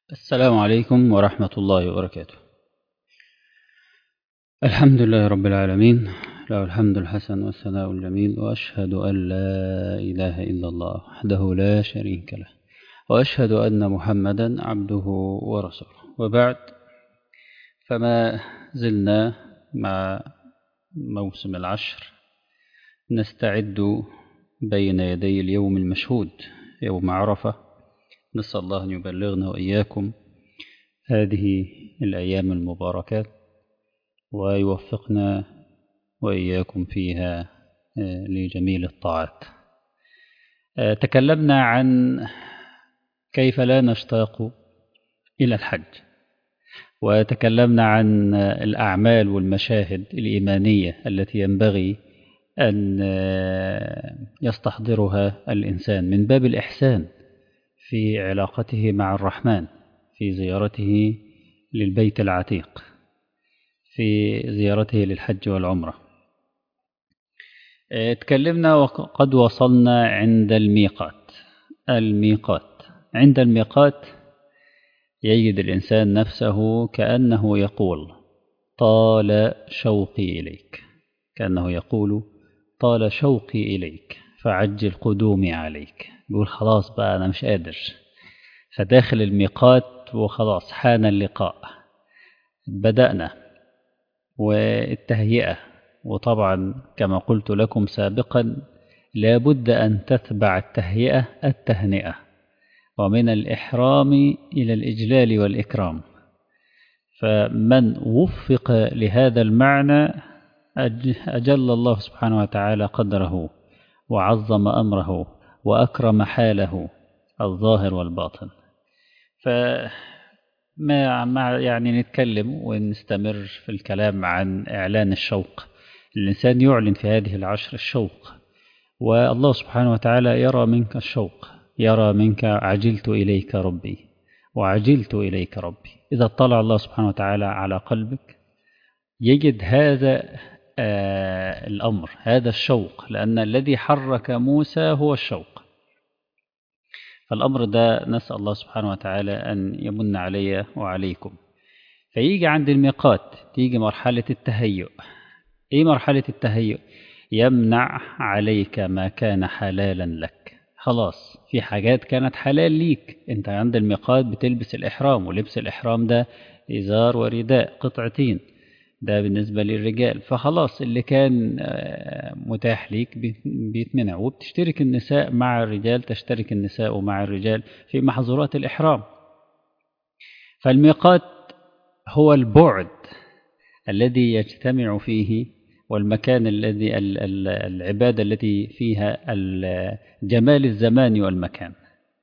السلام عليكم ورحمة الله وبركاته. الحمد لله رب العالمين، له الحمد الحسن والثناء الجميل، وأشهد أن لا إله إلا الله وحده لا شريك له، وأشهد أن محمدا عبده ورسوله. وبعد، فما زلنا مع موسم العشر نستعد بين يدي اليوم المشهود، يوم عرفة. نسأل الله أن يبلغنا وإياكم هذه الأيام المباركات ويوفقنا وإياكم فيها لجميل الطاعات. تكلمنا عن كيف لا نشتاق إلى الحج، وتكلمنا عن الأعمال والمشاهد الإيمانية التي ينبغي أن يستحضرها الإنسان من باب الإحسان في علاقته مع الرحمن، في زيارته للبيت العتيق، في زيارته للحج والعمرة. تكلمنا وقد وصلنا عند الميقات. عند الميقات يجد الإنسان نفسه كأنه يقول: طال شوقي إليك، كأنه يقول: طال شوقي إليك فعجل قدومي عليك. يقول خلاص بقى أنا مش قادر، فداخل الميقات وخلاص حان اللقاء. بدأنا والتهيئة، وطبعا كما قلت لكم سابقا لا بد أن تتبع التهيئة التهنئة، ومن الإحرام إلى الإجلال والإكرام. فمن وفق لهذا المعنى أجل الله سبحانه وتعالى قدره، وعظم أمره، وأكرم حاله الظاهر والباطن. يعني نتكلم ونستمر في الكلام عن إعلان الشوق. الإنسان يعلن في هذه العشر الشوق، والله سبحانه وتعالى يرى منك الشوق، يرى منك عجلت إليك ربي وعجلت إليك ربي. إذا اطلع الله سبحانه وتعالى على قلبك يجد هذا الأمر، هذا الشوق، لأن الذي حرك موسى هو الشوق. فالأمر ده نسأل الله سبحانه وتعالى أن يمن علي وعليكم. فيجي عند الميقات تيجي مرحلة التهيؤ. إيه مرحلة التهيؤ؟ يمنع عليك ما كان حلالا لك. خلاص في حاجات كانت حلال ليك، انت عند الميقات بتلبس الإحرام، ولبس الإحرام ده إزار ورداء قطعتين، ده بالنسبة للرجال. فخلاص اللي كان متاح ليك بيتمنع، وبتشترك النساء مع الرجال، تشترك النساء مع الرجال في محظورات الإحرام. فالميقات هو البعد الذي يجتمع فيه، والمكان الذي العبادة التي فيها جمال الزمان والمكان،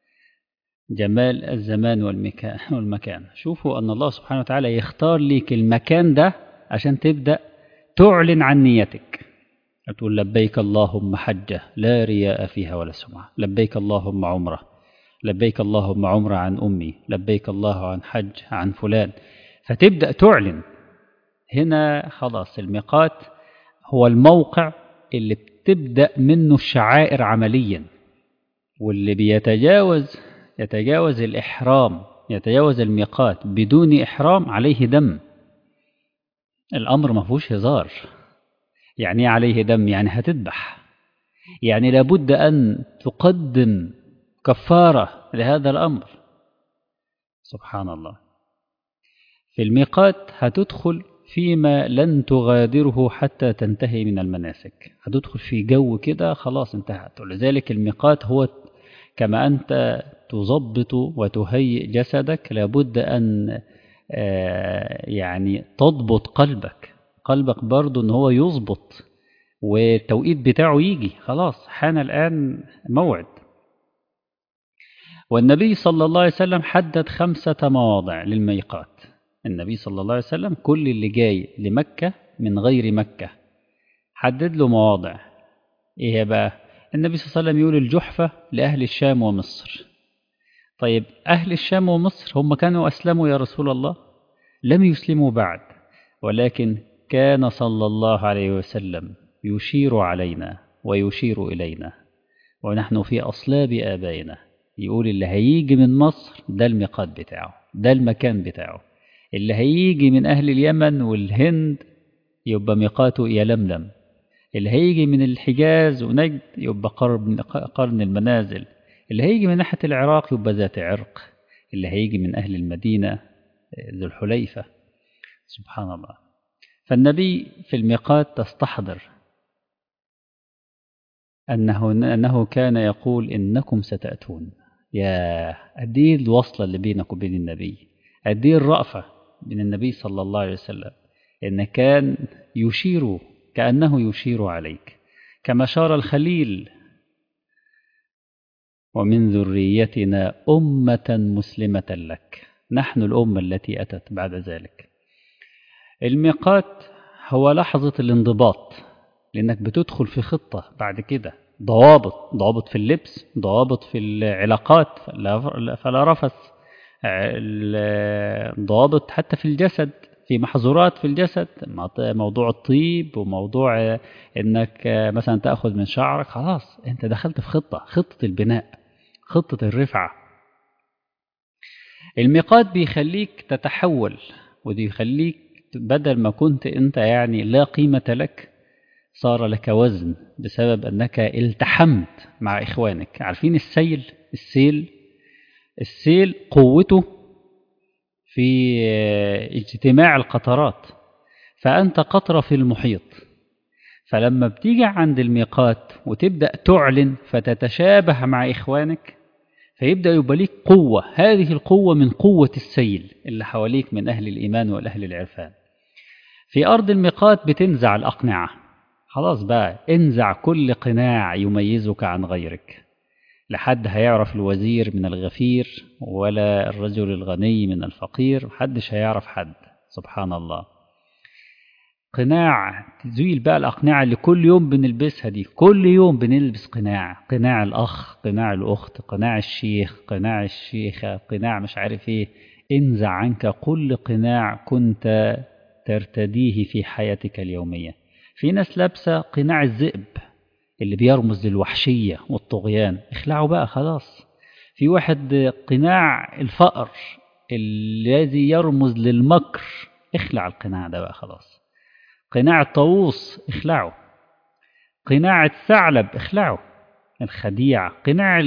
جمال الزمان والمكان. شوفوا أن الله سبحانه وتعالى يختار لك المكان ده عشان تبدأ تعلن عن نيتك. تقول لبيك اللهم حجة لا رياء فيها ولا سمعة، لبيك اللهم عمرة، لبيك اللهم عمرة عن أمي، لبيك الله عن حج عن فلان. فتبدأ تعلن. هنا خلاص الميقات هو الموقع اللي بتبدأ منه الشعائر عمليا، واللي يتجاوز الإحرام، يتجاوز الميقات بدون إحرام عليه دم. الأمر ما فيهوش هزار. يعني عليه دم، يعني هتذبح، يعني لابد أن تقدم كفارة لهذا الأمر. سبحان الله. في الميقات هتدخل فيما لن تغادره حتى تنتهي من المناسك، هتدخل في جو كده خلاص انتهت. ولذلك الميقات هو كما أنت تضبط وتهيئ جسدك، لابد أن يعني تضبط قلبك برضو أن هو يضبط، والتوقيت بتاعه يجي خلاص، حان الآن موعد. والنبي صلى الله عليه وسلم حدد 5 مواضع للميقات. النبي صلى الله عليه وسلم كل اللي جاي لمكة من غير مكة حدد له مواضع. إيه بقى؟ النبي صلى الله عليه وسلم يقول الجحفة لأهل الشام ومصر. طيب أهل الشام ومصر هم كانوا أسلموا يا رسول الله؟ لم يسلموا بعد، ولكن كان صلى الله عليه وسلم يشير علينا ويشير إلينا ونحن في أصلاب آبائنا، يقول اللي هيجي من مصر ده الميقات بتاعه، ده المكان بتاعه. اللي هيجي من أهل اليمن والهند يبقى ميقاته يلملم، اللي هيجي من الحجاز ونجد يبقى قرن المنازل، اللي هيجي من ناحية العراق يبقى ذات عرق، اللي هيجي من أهل المدينة ذو الحليفة. سبحان الله. فالنبي في الميقات تستحضر أنه كان يقول إنكم ستأتون. يا قد إيه الوصلة اللي بينك وبين النبي، قد إيه الرأفة بين النبي صلى الله عليه وسلم، إن كان يشير كأنه يشير عليك، كما شار الخليل: ومن ذريتنا أمة مسلمة لك. نحن الأمة التي أتت بعد ذلك. الميقات هو لحظة الانضباط، لأنك بتدخل في خطة بعد كده، ضوابط في اللبس، ضوابط في العلاقات فلا رفث، ضوابط حتى في الجسد، في محظورات في الجسد، موضوع الطيب وموضوع انك مثلا تأخذ من شعرك. خلاص انت دخلت في خطة البناء، خطة الرفعة. الميقات بيخليك تتحول، وبيخليك بدل ما كنت انت يعني لا قيمة لك، صار لك وزن بسبب أنك التحمت مع إخوانك. عارفين السيل قوته في اجتماع القطرات، فأنت قطرة في المحيط. فلما بتيجي عند الميقات وتبدأ تعلن فتتشابه مع إخوانك، فيبدأ يبقى ليك قوة. هذه القوة من قوة السيل اللي حواليك من أهل الإيمان والأهل العرفان. في أرض الميقات بتنزع الأقنعة. خلاص بقى انزع كل قناع يميزك عن غيرك. لحد هيعرف الوزير من الغفير ولا الرجل الغني من الفقير، محدش هيعرف حد. سبحان الله. قناع، تزيل بقى الأقنعة اللي كل يوم بنلبسها دي. كل يوم بنلبس قناع الأخ، قناع الأخت، قناع الشيخ، قناع الشيخة، قناع مش عارف ايه. انزع عنك كل قناع كنت ترتديه في حياتك اليومية. في ناس لابسة قناع الذئب اللي بيرمز للوحشية والطغيان، اخلعوا بقى خلاص. في واحد قناع الفقر الذي يرمز للمكر، اخلع القناع ده بقى خلاص. قناع الطاووس اخلعه، قناع الثعلب اخلعه، الخديعة، قناع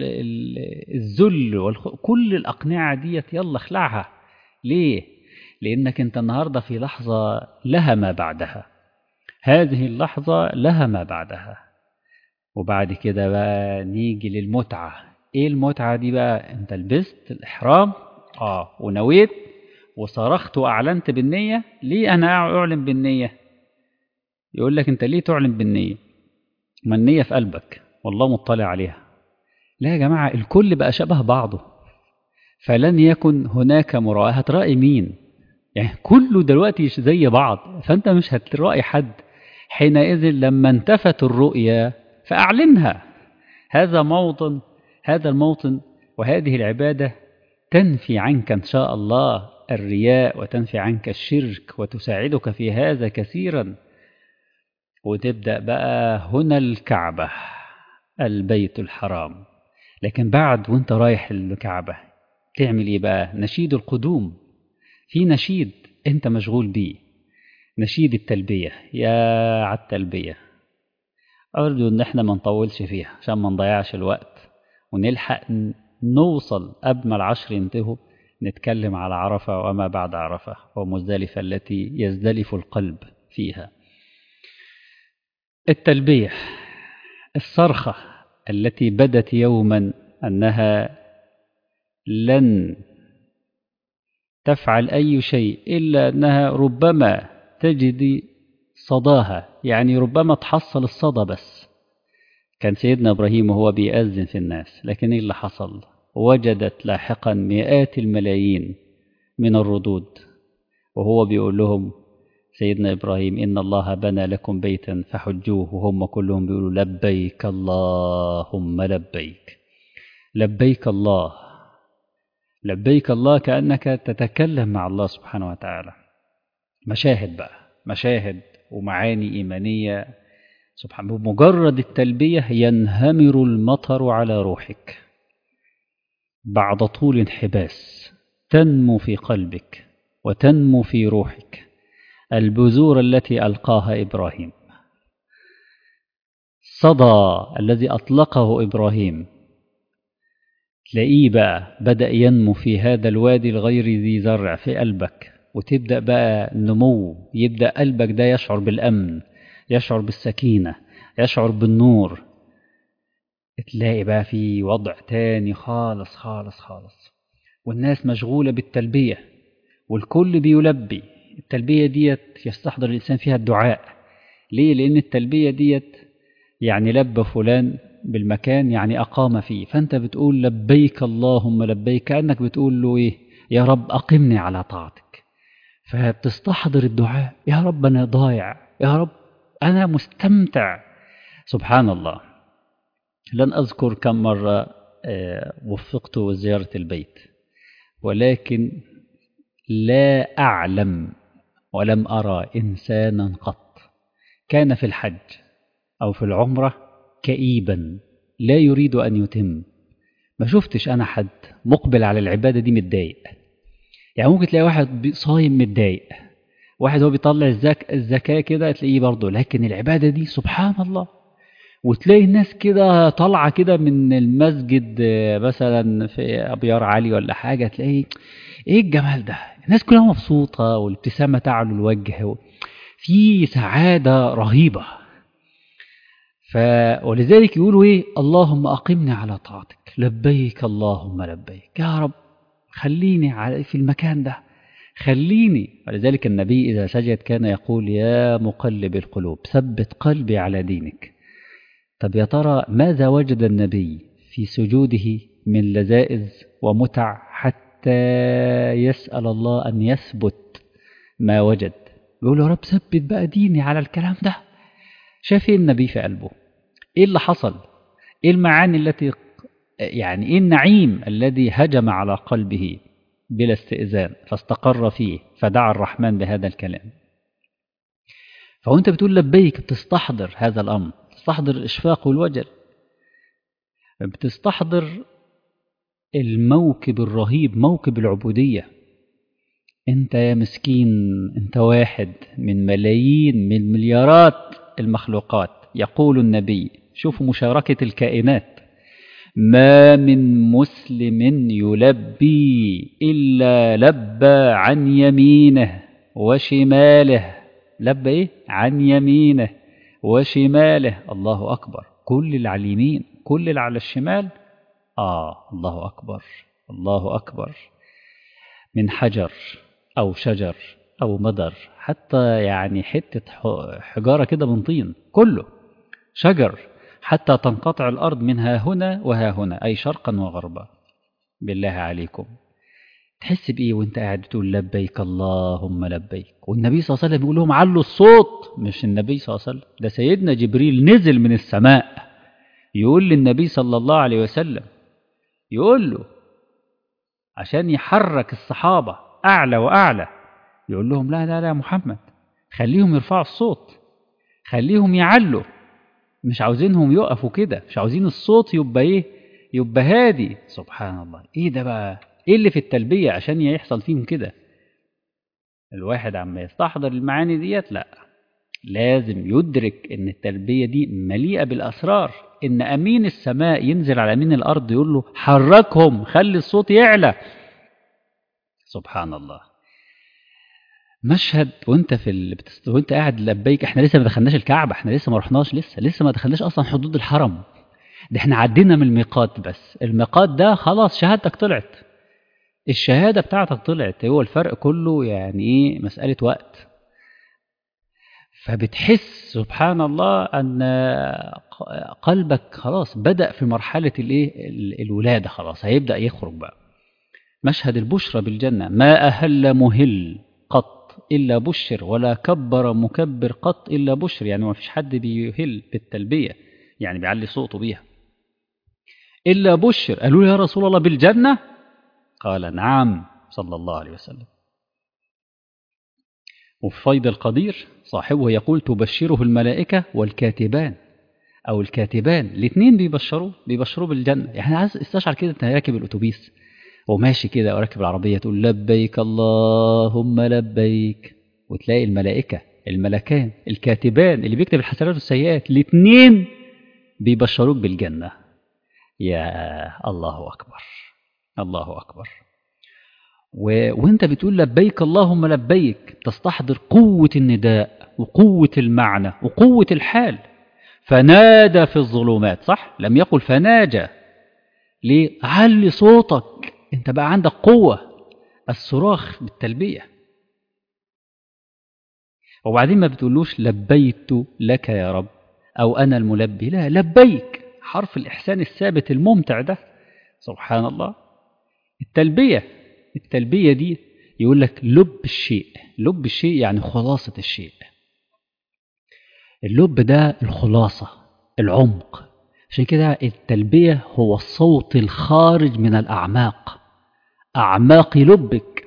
الذل كل الأقنعة ديت يلا اخلعها. ليه؟ لأنك انت النهاردة في لحظة لها ما بعدها. هذه اللحظة لها ما بعدها. وبعد كده بقى نيجي للمتعة. ايه المتعة دي بقى؟ انت لبست الإحرام ونويت وصرخت وأعلنت بالنية. ليه أنا أعلن بالنية؟ يقول لك انت ليه تعلن بالنية؟ ما النية في قلبك والله مطلع عليها. لا يا جماعة، الكل بقى شبه بعضه، فلن يكن هناك مراءة. هترائي مين؟ يعني كله دلوقتي زي بعض، فأنت مش هترائي حد. حينئذ لما انتفت الرؤية فأعلنها. هذا الموطن وهذه العبادة تنفي عنك إن شاء الله الرياء، وتنفي عنك الشرك، وتساعدك في هذا كثيرا. وتبدأ بقى هنا الكعبة، البيت الحرام. لكن بعد وانت رايح الكعبة تعمل ايه بقى؟ نشيد القدوم. في نشيد انت مشغول بيه، نشيد التلبية. يا عالتلبية. أرجو إن احنا ما نطولش فيها عشان ما نضيعش الوقت، ونلحق نوصل قبل ما العشر ينتهوا، نتكلم على عرفة وما بعد عرفة ومزدلفة التي يزدلف القلب فيها. التلبية، الصرخة التي بدت يوما أنها لن تفعل أي شيء إلا أنها ربما تجد صداها، يعني ربما تحصل الصدى بس. كان سيدنا إبراهيم وهو بيأذن في الناس، لكن إيه اللي حصل؟ وجدت لاحقا مئات الملايين من الردود، وهو بيقول لهم سيدنا إبراهيم إن الله بنى لكم بيتا فحجوه، وهم كلهم بيقولوا لبيك اللهم لبيك. لبيك الله، لبيك الله، كأنك تتكلم مع الله سبحانه وتعالى. مشاهد بقى، مشاهد ومعاني إيمانية. سبحان، بمجرد التلبية ينهمر المطر على روحك بعد طول انحباس. تنمو في قلبك وتنمو في روحك البذور التي ألقاها إبراهيم. صدى الذي أطلقه إبراهيم تلاقيه بقى بدأ ينمو في هذا الوادي الغير ذي زرع في قلبك، وتبدأ بقى النمو، يبدأ قلبك ده يشعر بالأمن، يشعر بالسكينة، يشعر بالنور. تلاقي بقى في وضع تاني خالص خالص خالص، والناس مشغولة بالتلبية والكل بيلبي. التلبية ديت يستحضر الإنسان فيها الدعاء. ليه؟ لأن التلبية ديت يعني لبى فلان بالمكان، يعني أقام فيه، فأنت بتقول لبيك اللهم لبيك، كأنك بتقول له إيه؟ يا رب أقمني على طاعتك. فبتستحضر الدعاء، يا رب أنا ضايع، يا رب أنا مستمتع. سبحان الله. لن أذكر كم مرة وفقت زيارة البيت، ولكن لا أعلم ولم أرى إنسانا قط كان في الحج أو في العمرة كئيبا لا يريد أن يتم. ما شفتش أنا حد مقبل على العبادة دي متضايق. يعني ممكن تلاقي واحد صايم متضايق، واحد هو بيطلع الزكاة كده تلاقيه برضه، لكن العبادة دي سبحان الله. وتلاقي الناس كده طالعة كده من المسجد مثلا في أبيار علي ولا حاجة، تلاقي إيه الجمال ده، الناس كلها مبسوطة والابتسامة تعلو الوجه، في سعادة رهيبة. ولذلك يقولوا إيه؟ اللهم أقمني على طاعتك، لبيك اللهم لبيك، يا رب خليني في المكان ده، خليني. ولذلك النبي إذا سجد كان يقول يا مقلب القلوب ثبت قلبي على دينك. طب يا ترى ماذا وجد النبي في سجوده من لذائذ ومتع حتى يسأل الله أن يثبت ما وجد؟ يقول يا رب ثبت بقى ديني على الكلام ده. شاف ايه النبي في قلبه؟ ايه اللي حصل؟ ايه المعاني التي يعني ايه النعيم الذي هجم على قلبه بلا استئذان فاستقر فيه فدعا الرحمن بهذا الكلام. فوانت بتقول لبيك بتستحضر هذا الأمر، بتستحضر الإشفاق والوجل، بتستحضر الموكب الرهيب، موكب العبودية. انت يا مسكين، انت واحد من ملايين من مليارات المخلوقات. يقول النبي، شوفوا مشاركة الكائنات، ما من مسلم يلبي إلا لبى عن يمينه وشماله. لبى إيه؟ عن يمينه وشماله. الله أكبر. كل اللي على اليمين، كل اللي على الشمال. الله أكبر، الله أكبر. من حجر أو شجر أو مدر، حتى يعني حتة حجارة كده من طين، كله شجر، حتى تنقطع الأرض من ها هنا وها هنا، أي شرقا وغربا. بالله عليكم تحس بإيه وانت قاعد بتقول لبيك اللهم لبيك؟ والنبي صلى الله عليه وسلم يقول لهم علوا الصوت. مش النبي صلى الله عليه وسلم، ده سيدنا جبريل نزل من السماء يقول للنبي صلى الله عليه وسلم، يقول له عشان يحرك الصحابة أعلى وأعلى، يقول لهم لا لا لا محمد، خليهم يرفعوا الصوت، خليهم يعلوا، مش عاوزينهم يقفوا كده، مش عاوزين الصوت يبقى ايه، يبقى هادي. سبحان الله. ايه ده بقى؟ ايه اللي في التلبية عشان يحصل فيهم كده؟ الواحد عما يستحضر المعاني ديت، لا، لازم يدرك ان التلبية دي مليئة بالاسرار، ان امين السماء ينزل على امين الارض يقول له حركهم، خلي الصوت يعلى. سبحان الله. مشهد وانت وانت قاعد لبيك. احنا لسه ما دخلناش الكعبة، احنا لسه ما رحناش، لسه ما دخلناش اصلا حدود الحرم، ده احنا عدينا من الميقات. بس الميقات ده خلاص شهادتك طلعت، الشهادة بتاعتك طلعت، هو الفرق كله يعني ايه؟ مسألة وقت. فبتحس سبحان الله ان قلبك خلاص بدأ في مرحلة الايه، الولادة، خلاص هيبدأ يخرج بقى. مشهد البشرى بالجنة، ما أهل مهل قط إلا بشر، ولا كبر مكبر قط إلا بشر. يعني ما فيش حد بيهل بالتلبية، يعني بيعلي صوته بيها، إلا بشر. قالوا يا رسول الله بالجنة؟ قال نعم صلى الله عليه وسلم. وفي فيض القدير صاحبه يقول تبشره الملائكة والكاتبان، أو الكاتبان الاثنين بيبشروه بالجنة. يعني عايز استشعر كده أنت راكب الأتوبيس وماشي كده وراكب العربية تقول لبيك اللهم لبيك، وتلاقي الملكان الكاتبان اللي بيكتب الحسنات والسيئات الاثنين بيبشروك بالجنة. يا الله أكبر، الله أكبر. وانت بتقول لبيك اللهم لبيك تستحضر قوة النداء وقوة المعنى وقوة الحال. فنادى في الظلمات، صح؟ لم يقل فناجى. ليه؟ علي صوتك، انت بقى عندك قوة الصراخ بالتلبية. وبعدين ما بتقولوش لبيت لك يا رب أو أنا الملبي، لا، لبيك، حرف الإحسان الثابت الممتع ده. سبحان الله. التلبية، التلبية دي يقول لك لب الشيء، لب الشيء يعني خلاصة الشيء. اللب ده الخلاصة، العمق. عشان كده التلبية هو الصوت الخارج من الأعماق، أعماق لبك.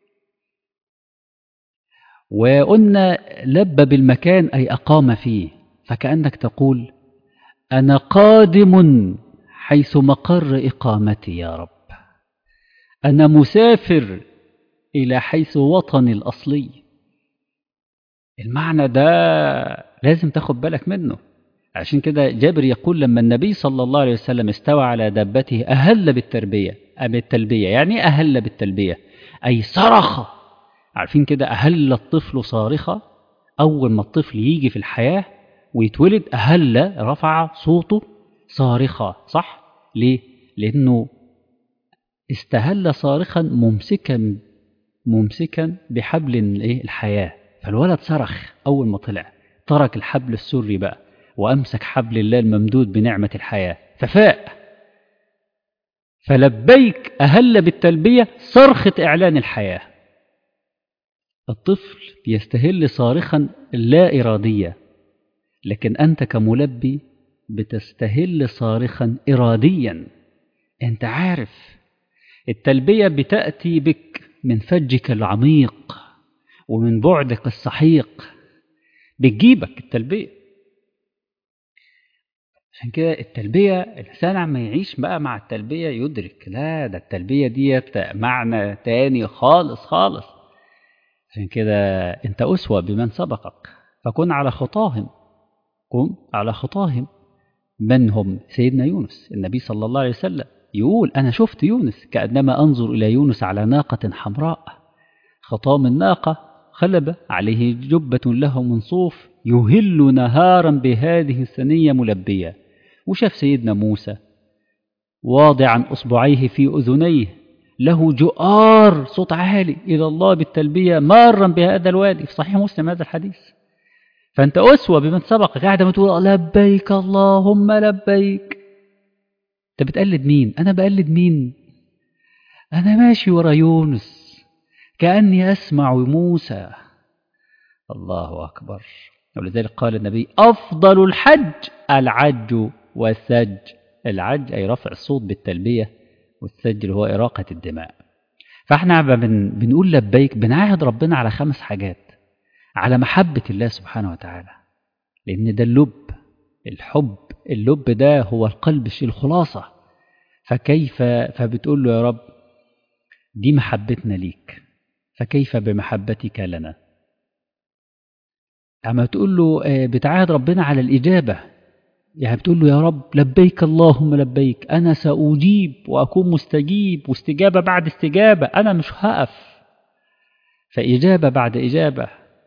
وقلنا لب بالمكان أي أقام فيه، فكأنك تقول أنا قادم حيث مقر إقامتي يا رب، أنا مسافر إلى حيث وطني الأصلي. المعنى ده لازم تاخد بالك منه. عشان كده جابر يقول لما النبي صلى الله عليه وسلم استوى على دابته أهل بالتربية بالتلبية. يعني إيه أهل بالتلبية؟ أي صرخ. عارفين كده أهل الطفل صارخة؟ أول ما الطفل يجي في الحياة ويتولد أهل، رفع صوته صارخة، صح؟ ليه؟ لأنه استهل صارخا ممسكا بحبل الحياة. فالولد صرخ أول ما طلع، ترك الحبل السري بقى وأمسك حبل الله الممدود بنعمة الحياة ففاء. فلبيك أهل بالتلبية صرخة إعلان الحياة. الطفل يستهل صارخا لا إرادية، لكن أنت كملبي بتستهل صارخا إراديا. أنت عارف التلبية بتأتي بك من فجك العميق ومن بعدك السحيق، بتجيبك التلبية. عشان كده التلبية الإنسان عما يعيش بقى مع التلبية يدرك لا، ده التلبية ديت معنى تاني خالص خالص. عشان كده أنت أسوة بمن سبقك، فكن على خطاهم، كن على خطاهم. من هم؟ سيدنا يونس. النبي صلى الله عليه وسلم يقول أنا شفت يونس كأنما أنظر إلى يونس على ناقة حمراء، خطام الناقة خلب عليه جبة له من صوف يهل نهارا بهذه الثنية ملبية. وشاف سيدنا موسى واضعا أصبعيه في أذنيه له جؤار صوت عالي إلى الله بالتلبية مارا بهذا الوادي، في صحيح مسلم هذا الحديث. فأنت أسوة بمن سبق، قاعدة ما تقول لبيك اللهم لبيك. أنت بتقلد مين؟ أنا بقلد مين؟ أنا ماشي ورا يونس كأني أسمع موسى. الله أكبر. ولذلك قال النبي أفضل الحج العج والثج. العج أي رفع الصوت بالتلبية، والثج اللي هو إراقة الدماء. فإحنا بنقول لبيك بنعاهد ربنا على 5 حاجات: على محبة الله سبحانه وتعالى، لأن ده اللب، الحب، اللب ده هو القلب الخلاصة. فبتقول له يا رب دي محبتنا ليك، فكيف بمحبتك لنا؟ أما تقول له بتعاهد ربنا على الإجابة، يعني بتقول له يا رب لبيك اللهم لبيك، أنا سأجيب وأكون مستجيب، واستجابة بعد استجابة، أنا مش هقف، فإجابة بعد إجابة.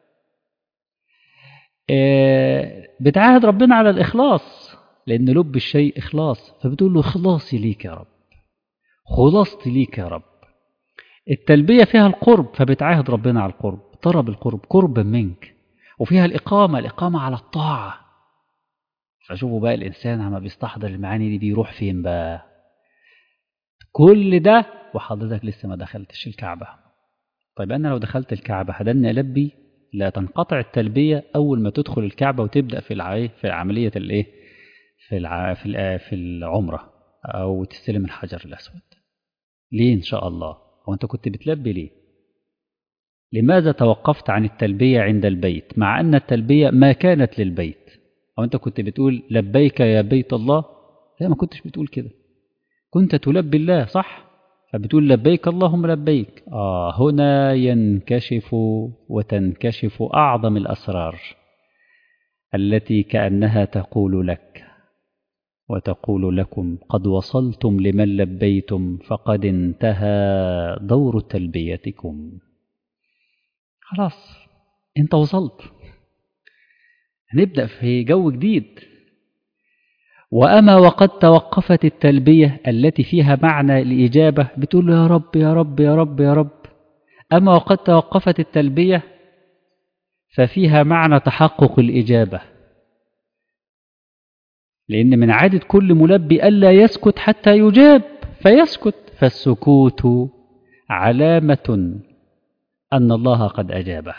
بتعاهد ربنا على الإخلاص، لأن لب الشيء إخلاص، فبتقول له إخلاصي ليك يا رب، خلاصتي ليك يا رب. التلبية فيها القرب، فبتعاهد ربنا على القرب، طلب القرب قربا منك. وفيها الإقامة على الطاعة. فشوفوا بقى الإنسان عما بيستحضر المعاني دي بيروح فين بقى؟ كل ده وحضرتك لسه ما دخلتش الكعبة. طيب أنا لو دخلت الكعبة هدني ألبي؟ لا، تنقطع التلبية أول ما تدخل الكعبة وتبدأ في عملية الإيه؟ في العمرة، أو تستلم الحجر الأسود. ليه إن شاء الله؟ وأنت كنت بتلبي ليه؟ لماذا توقفت عن التلبية عند البيت مع أن التلبية ما كانت للبيت؟ أو أنت كنت بتقول لبيك يا بيت الله؟ لا، ما كنتش بتقول كده، كنت تلبي الله، صح؟ فبتقول لبيك اللهم لبيك. هنا ينكشف وتنكشف أعظم الأسرار التي كأنها تقول لك وتقول لكم قد وصلتم لمن لبيتم فقد انتهى دور تلبيتكم. خلاص انت وصلت، هنبدأ في جو جديد. وأما وقد توقفت التلبية التي فيها معنى الإجابة، بتقول له يا رب يا رب يا رب يا رب. أما وقد توقفت التلبية ففيها معنى تحقق الإجابة، لأن من عادة كل ملبي ألا يسكت حتى يجاب فيسكت، فالسكوت علامة أن الله قد أجابه.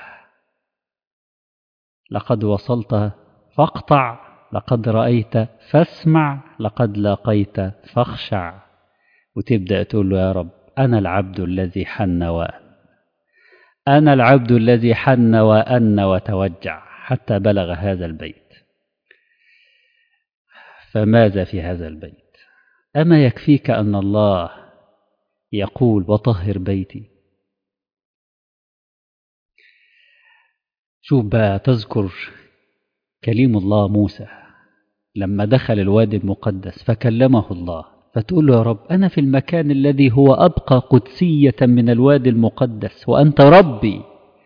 لقد وصلت فاقطع، لقد رأيت فاسمع، لقد لاقيت فاخشع. وتبدأ تقول له يا رب أنا العبد الذي حن وأن، أنا العبد الذي حن وأن وتوجع حتى بلغ هذا البيت. فماذا في هذا البيت؟ أما يكفيك أن الله يقول وطهر بيتي؟ شوف بقى، تذكر كليم الله موسى لما دخل الوادي المقدس فكلمه الله، فتقول له يا رب أنا في المكان الذي هو أبقى قدسية من الوادي المقدس وأنت ربي،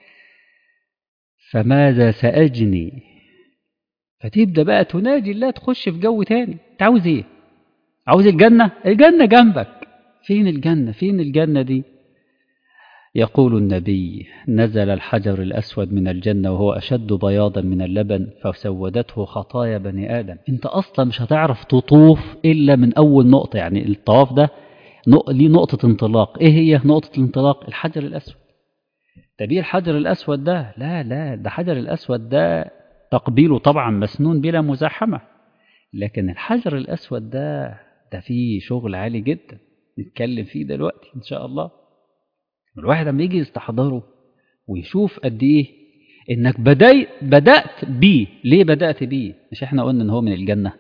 فماذا سأجني؟ فتبدأ بقى تناجي الله، تخش في جو تاني. انت عاوز ايه؟ عاوز الجنة؟ الجنة جنبك. فين الجنة؟ فين الجنة دي؟ يقول النبي نزل الحجر الأسود من الجنة وهو أشد بياضا من اللبن فسودته خطايا بني آدم. انت أصلا مش هتعرف تطوف إلا من أول نقطة، يعني الطواف ده ليه نقطة انطلاق. ايه هي نقطة الانطلاق؟ الحجر الأسود. طب ايه الحجر الأسود ده؟ لا ده حجر الأسود ده تقبيله طبعا مسنون بلا مزاحمة، لكن الحجر الأسود ده فيه شغل عالي جدا نتكلم فيه دلوقتي إن شاء الله. الواحد لما يجي يستحضره ويشوف قد إيه إنك بدأت بيه. ليه بدأت بيه؟ مش إحنا قلنا إن هو من الجنة؟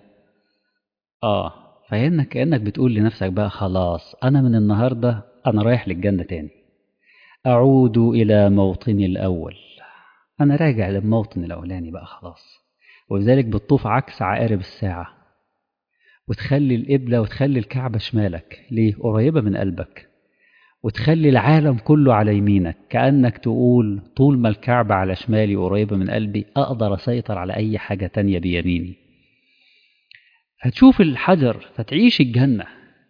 فإنك كأنك بتقول لنفسك بقى خلاص أنا من النهاردة أنا رايح للجنة تاني، أعود إلى موطني الأول، أنا راجع للموطن الأولاني بقى خلاص. ولذلك بتطوف عكس عقارب الساعة، وتخلي القبلة وتخلي الكعبة شمالك. ليه؟ قريبة من قلبك. وتخلي العالم كله على يمينك، كأنك تقول طول ما الكعبة على شمالي قريبة من قلبي أقدر أسيطر على أي حاجة تانية بيميني. فتشوف الحجر فتعيش الجنة.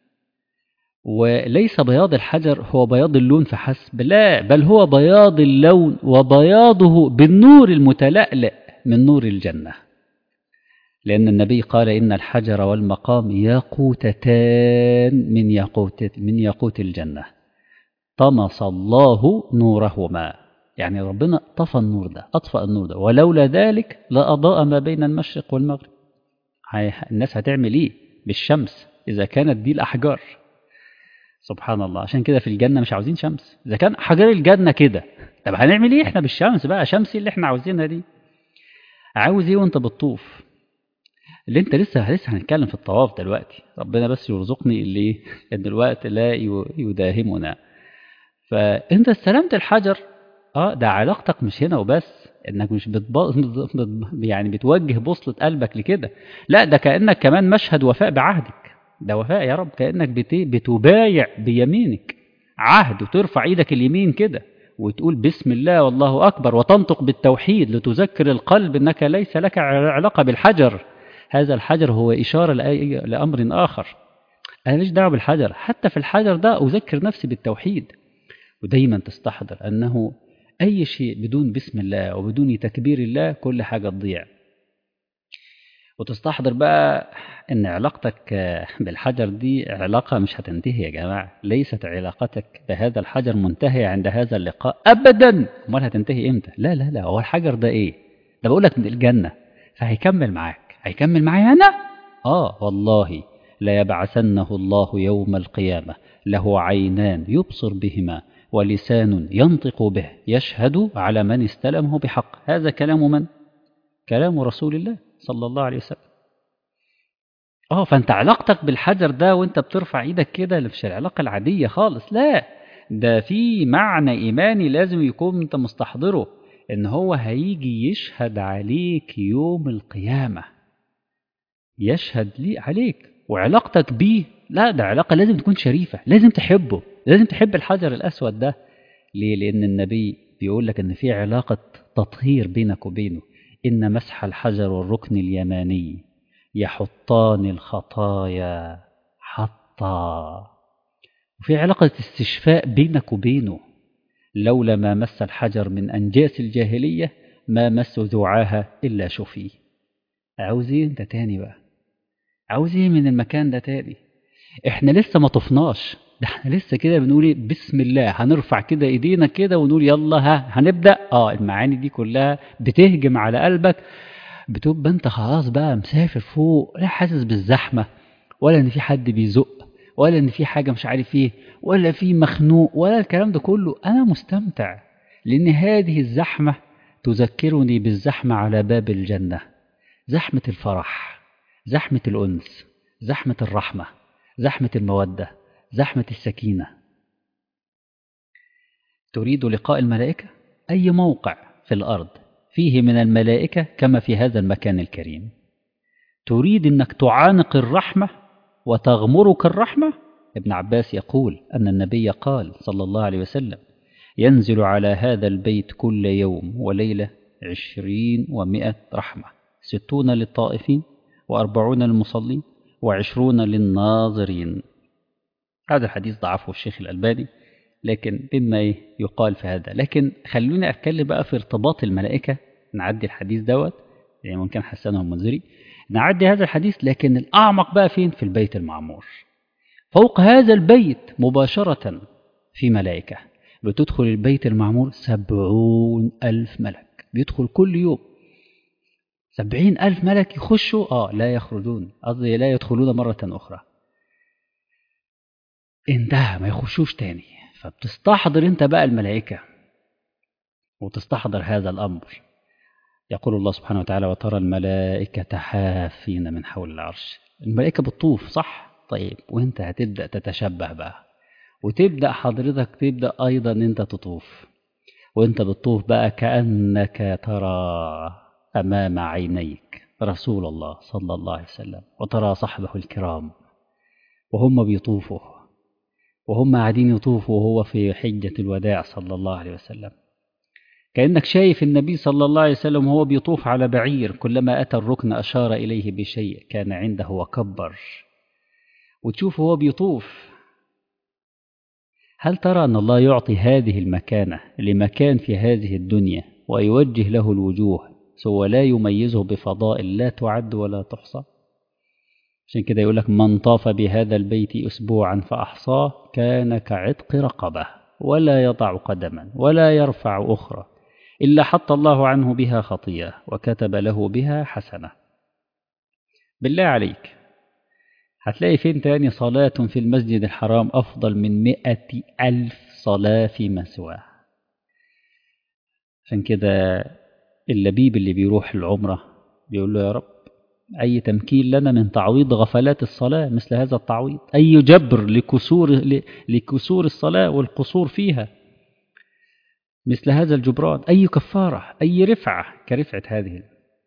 وليس بياض الحجر هو بياض اللون فحسب، لا، بل هو بياض اللون وبياضه بالنور المتلألئ من نور الجنة. لأن النبي قال إن الحجر والمقام ياقوتتان من ياقوت الجنة طمس الله نورهما. يعني ربنا طفى النور ده، أطفأ النور ده، ولولا ذلك لأضاء ما بين المشرق والمغرب. الناس هتعمل إيه بالشمس إذا كانت دي الأحجار؟ سبحان الله. عشان كده في الجنة مش عاوزين شمس. إذا كان أحجار الجنة كده، طب هنعمل إيه إحنا بالشمس بقى؟ شمس اللي إحنا عاوزينها دي. عاوز إيه وأنت بتطوف؟ اللي انت لسه هنتكلم في الطواف دلوقتي. ربنا بس يرزقني اللي ان الوقت لا يداهمنا. فانت استلمت الحجر، ده علاقتك مش هنا وبس، انك مش يعني بتوجه بوصلة قلبك لكده، لا، ده كأنك كمان مشهد وفاء بعهدك. ده وفاء يا رب، كأنك بتبايع بيمينك عهد، وترفع ايدك اليمين كده وتقول بسم الله والله أكبر، وتنطق بالتوحيد لتذكر القلب أنك ليس لك علاقة بالحجر. هذا الحجر هو إشارة لأمر آخر. أنا مش دعوة بالحجر، حتى في الحجر ده أذكر نفسي بالتوحيد. ودايما تستحضر أنه أي شيء بدون بسم الله وبدون تكبير الله كل حاجة تضيع. وتستحضر بقى أن علاقتك بالحجر دي علاقة مش هتنتهي يا جماعة. ليست علاقتك بهذا الحجر منتهية عند هذا اللقاء أبدا. امال هتنتهي إمتى؟ لا، هو الحجر ده إيه؟ ده بقولك من الجنة، فهيكمل معاك. هيكمل معايا أنا؟ والله لا يبعثنه الله يوم القيامة له عينان يبصر بهما ولسان ينطق به يشهد على من استلمه بحق. هذا كلام من؟ كلام رسول الله صلى الله عليه وسلم. فانت علاقتك بالحجر ده وانت بترفع ايدك كده مش العلاقة العادية خالص، لا، ده في معنى ايماني لازم يكون انت مستحضره، ان هو هيجي يشهد عليك يوم القيامة، يشهد لي عليك، وعلاقتك بيه لا، ده علاقة لازم تكون شريفة، لازم تحبه، لازم تحب الحجر الأسود ده. ليه؟ لأن النبي بيقول لك إن في علاقة تطهير بينك وبينه، إن مسح الحجر والركن اليماني يحطان الخطايا حطا. وفي علاقة استشفاء بينك وبينه، لولا ما مس الحجر من أنجاس الجاهلية ما مس ذعاها إلا شفيه. عاوز ايه انت تاني بقى؟ عاوز ايه من المكان ده تاني؟ احنا لسه ما طفناش، ده احنا لسه كده بنقول ايه، بسم الله، هنرفع كده ايدينا كده ونقول يلا ها هنبدأ. المعاني دي كلها بتهجم على قلبك، بتبقى انت خلاص بقى مسافر فوق، لا حاسس بالزحمة، ولا ان في حد بيزق، ولا ان في حاجة مش عارف ايه، ولا في مخنوق، ولا الكلام ده كله. انا مستمتع، لان هذه الزحمة تذكرني بالزحمة على باب الجنة، زحمة الفرح، زحمة الأنس، زحمة الرحمة، زحمة المودة، زحمة السكينة. تريد لقاء الملائكة؟ أي موقع في الأرض فيه من الملائكة كما في هذا المكان الكريم. تريد أنك تعانق الرحمة وتغمرك الرحمة؟ ابن عباس يقول أن النبي قال صلى الله عليه وسلم: ينزل على هذا البيت كل يوم وليلة 20 و100 رحمة، 60 للطائفين، و40 للمصلين، و20 للناظرين. هذا الحديث ضعفه الشيخ الألباني، لكن مما يقال في هذا. لكن خلوني أتكلم بقى في ارتباط الملائكة، نعدي الحديث دوت يعني ممكن حسنه المنذري، نعدي هذا الحديث، لكن الأعمق بقى فين؟ في البيت المعمور. فوق هذا البيت مباشرة في ملائكة بتدخل البيت المعمور، 70,000 ملك بيدخل كل يوم. 70,000 ملك يخشوا لا يخرجون، قصدي لا يدخلون مرة أخرى، انتهى، ما يخشوش تاني. فبتستحضر انت بقى الملائكة وتستحضر هذا الأمر. يقول الله سبحانه وتعالى: وترى الملائكة حافين من حول العرش. الملائكة بتطوف صح؟ طيب وانت هتبدأ تتشبه بقى، وتبدأ حضرتك تبدأ أيضا أنت تطوف، وأنت بتطوف بقى كأنك ترى أمام عينيك رسول الله صلى الله عليه وسلم، وترى صحبه الكرام وهم بيطوفوا، وهم قاعدين يطوفوا وهو في حجة الوداع صلى الله عليه وسلم. كأنك شايف النبي صلى الله عليه وسلم وهو بيطوف على بعير، كلما أتى الركن أشار إليه بشيء كان عنده وكبر، وتشوف هو بيطوف. هل ترى أن الله يعطي هذه المكانة لمكان في هذه الدنيا ويوجه له الوجوه، سوى لا يميزه بفضائل لا تعد ولا تحصى؟ عشان كده يقول لك: من طاف بهذا البيت أسبوعا فأحصاه كان كعتق رقبة، ولا يضع قدما ولا يرفع أخرى إلا حط الله عنه بها خطيئة وكتب له بها حسنة. بالله عليك، هتلاقي فين تاني صلاة في المسجد الحرام أفضل من 100,000 صلاة فيما سواه؟ عشان كده اللبيب اللي بيروح العمرة بيقول له: يا رب أي تمكين لنا من تعويض غفلات الصلاة مثل هذا التعويض، أي جبر لكسور الصلاة والقصور فيها مثل هذا الجبران، أي كفارة، أي رفعة كرفعة هذه.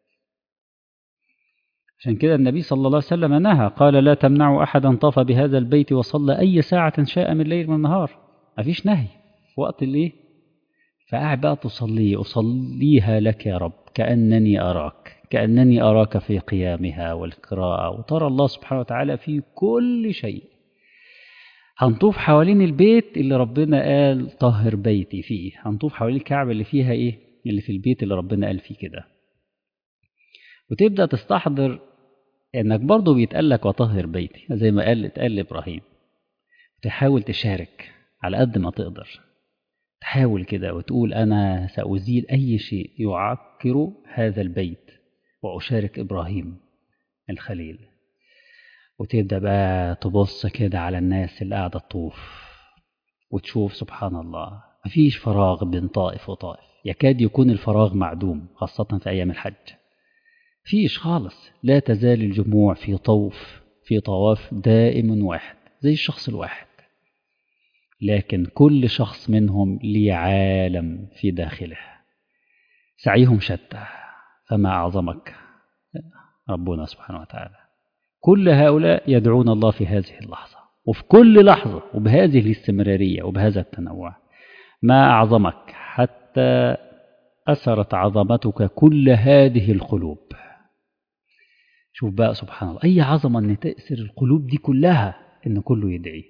عشان كده النبي صلى الله عليه وسلم نهى، قال: لا تمنعوا أحدا طاف بهذا البيت وصلى أي ساعة شاء من الليل والنهار. مفيش نهي في وقت الليل، فقاعد بقى تصلي، أصليها لك يا رب كأنني أراك، كأنني أراك في قيامها والقراءة، وترى الله سبحانه وتعالى في كل شيء. هنطوف حوالين البيت اللي ربنا قال طهر بيتي فيه، هنطوف حوالين الكعبة اللي فيها إيه، اللي في البيت اللي ربنا قال فيه كده. وتبدأ تستحضر إنك برضو بيتقالك وطهر بيتي زي ما اتقال لإبراهيم. تحاول تشارك على قد ما تقدر، تحاول كده وتقول: أنا سأزيل أي شيء يعكر هذا البيت وأشارك إبراهيم الخليل. وتبدأ بقى تبص كده على الناس اللي قاعدة تطوف، وتشوف سبحان الله مفيش فراغ بين طائف وطائف، يكاد يكون الفراغ معدوم خاصة في أيام الحج، فيش خالص. لا تزال الجموع في طوف في طواف دائم واحد زي الشخص الواحد، لكن كل شخص منهم ليه عالم في داخله، سعيهم شتى. فما أعظمك ربنا سبحانه وتعالى. كل هؤلاء يدعون الله في هذه اللحظة، وفي كل لحظة، وبهذه الاستمرارية وبهذا التنوع. ما أعظمك حتى أثرت عظمتك كل هذه القلوب. شوف بقى سبحان الله، أي عظمة أن تأثر القلوب دي كلها أن كله يدعي.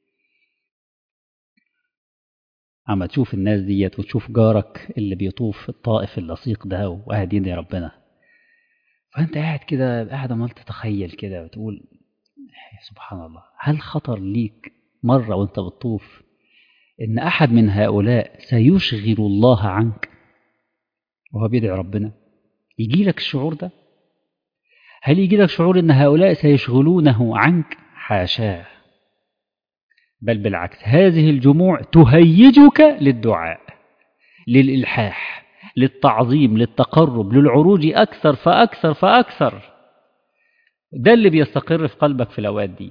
عما تشوف الناس ديت وتشوف جارك اللي بيطوف في الطائف اللصيق ده وقاعد يدعي ربنا، فأنت قاعد كده، قاعد عمال تتخيل كده وتقول سبحان الله. هل خطر ليك مرة وأنت بتطوف إن أحد من هؤلاء سيشغل الله عنك وهو بيدعي ربنا؟ يجي لك الشعور ده؟ هل يجي لك شعور إن هؤلاء سيشغلونه عنك؟ حاشاه، بل بالعكس، هذه الجموع تهيجك للدعاء، للإلحاح، للتعظيم، للتقرب، للعروج أكثر فأكثر فأكثر. ده اللي بيستقر في قلبك في الأوقات دي.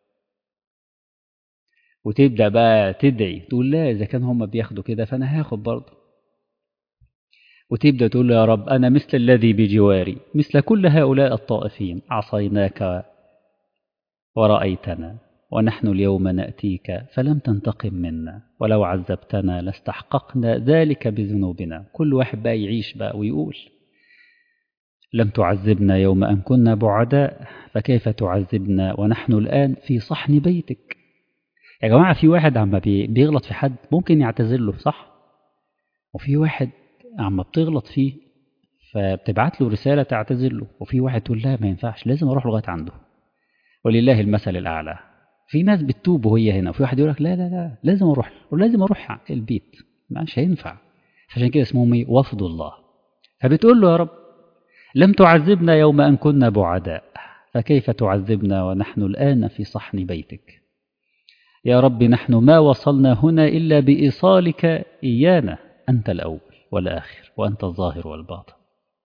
وتبدأ بقى تدعي، تقول لا، إذا كان هم بياخدوا كده فأنا هاخد برضه. وتبدأ تقول يا رب أنا مثل الذي بجواري، مثل كل هؤلاء الطائفين، عصيناك ورأيتنا، ونحن اليوم نأتيك فلم تنتقم منا، ولو عذبتنا لاستحققنا ذلك بذنوبنا. كل واحد بقى يعيش بقى ويقول لم تعذبنا يوم أن كنا بعداء، فكيف تعذبنا ونحن الآن في صحن بيتك. يا جماعة، في واحد عما بيغلط في حد ممكن يعتذر له، صح؟ وفي واحد عما بتغلط فيه فبتبعت له رسالة تعتذر له، وفي واحد تقول لا ما ينفعش، لازم أروح لغاية عنده. ولله المثل الأعلى. في ناس بتتوب وهي هنا، وفي واحد يقول لك لا لا لا، لازم أروح، ولازم أروح البيت، مش هينفع. عشان كده اسمهم ايه؟ وفد الله. فبتقول له يا رب لم تعذبنا يوم أن كنا بعداء، فكيف تعذبنا ونحن الآن في صحن بيتك. يا رب نحن ما وصلنا هنا إلا بإيصالك إيانا، أنت الأول والآخر، وأنت الظاهر والباطن.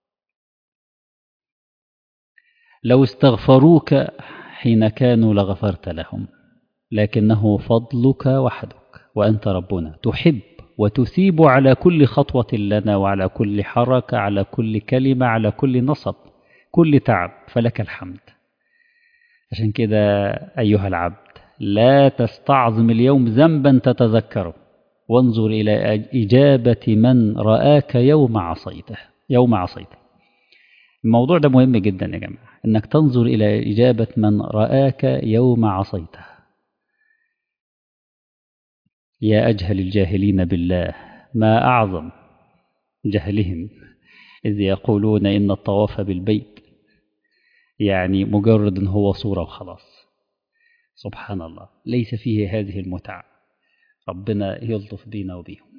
لو استغفروك حين كانوا لغفرت لهم، لكنه فضلك وحدك، وأنت ربنا تحب وتثيب على كل خطوة لنا، وعلى كل حركة، على كل كلمة، على كل نصب، كل تعب، فلك الحمد. عشان كده أيها العبد، لا تستعظم اليوم ذنبا تتذكره، وانظر إلى إجابة من رآك يوم عصيته. يوم عصيته. الموضوع ده مهم جدا يا جماعة، إنك تنظر إلى إجابة من رآك يوم عصيته. يا أجهل الجاهلين بالله، ما أعظم جهلهم إذ يقولون إن الطواف بالبيت يعني مجرد إن هو صورة وخلاص. سبحان الله، ليس فيه هذه المتعة. ربنا يلطف بينا وبيهم.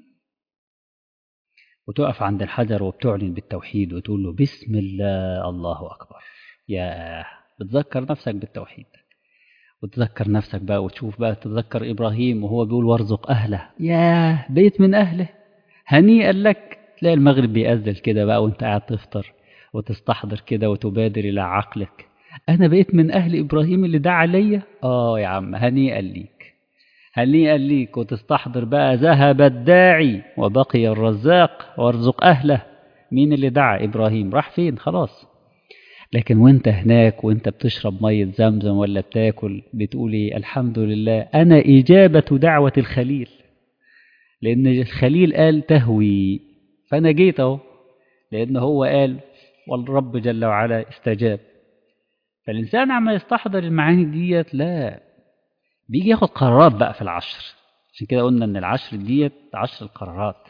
وتقف عند الحجر وبتعلن بالتوحيد وتقول له بسم الله الله أكبر. يا بتذكر نفسك بالتوحيد، وتذكر نفسك بقى، وتشوف بقى، تتذكر إبراهيم وهو بيقول وارزق أهله. يا بيت من أهله، هنيئا لك. تلاقي المغرب بيأذن كده بقى وانت قاعد تفطر وتستحضر كده وتبادر إلى عقلك، أنا بقيت من أهل إبراهيم اللي دعا عليا. يا عم هنيئا ليك، هنيئا ليك. وتستحضر بقى ذهب الداعي وبقي الرزاق وارزق أهله. مين اللي دعا؟ إبراهيم. راح فين؟ خلاص. لكن وانت هناك وانت بتشرب مية زمزم ولا بتاكل، بتقولي الحمد لله أنا إجابة دعوة الخليل، لأن الخليل قال تهوي، فأنا جيت أهو، لأن هو قال والرب جل وعلا استجاب. فالإنسان عما يستحضر المعاني ديت لا بيجي ياخد قرارات بقى في العشر. عشان كده قلنا إن العشر ديت 10 القرارات.